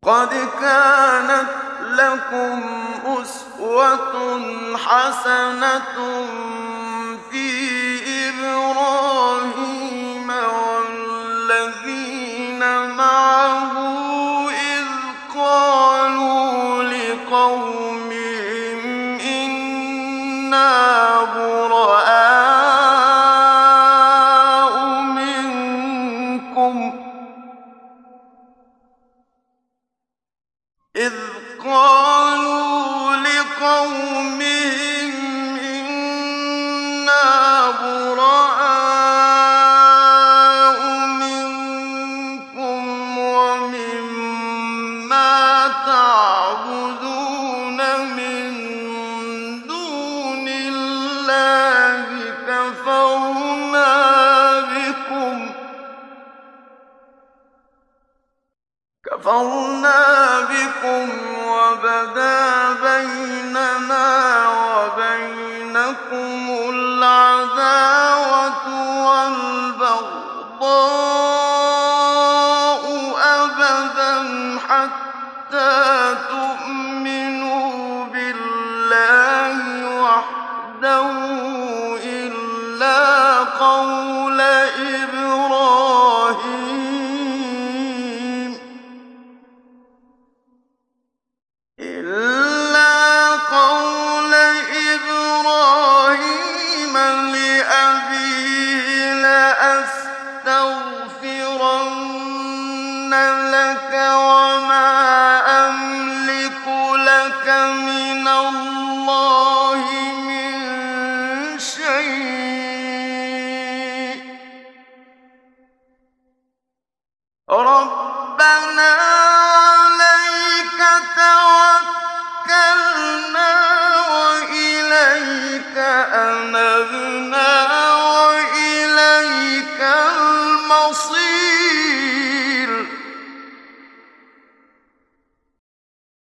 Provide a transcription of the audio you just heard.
قد كانت لكم أسوة حسنة في إبراهيم والذين معه إذ قالوا لقومهم إنا براء منكم إذ قالوا لقومهم إنا براء منكم ومما تعبدون من دون الله كفرنا بكم وبدا بيننا وبينكم العداوة والبغضاء أبدا حتى تؤمنوا بالله وحده إلا قول إبراهيم لأبيه لأستغفرن لك وما أملك لك من الله من شيء ربنا عليك توكلنا وإليك أنبنا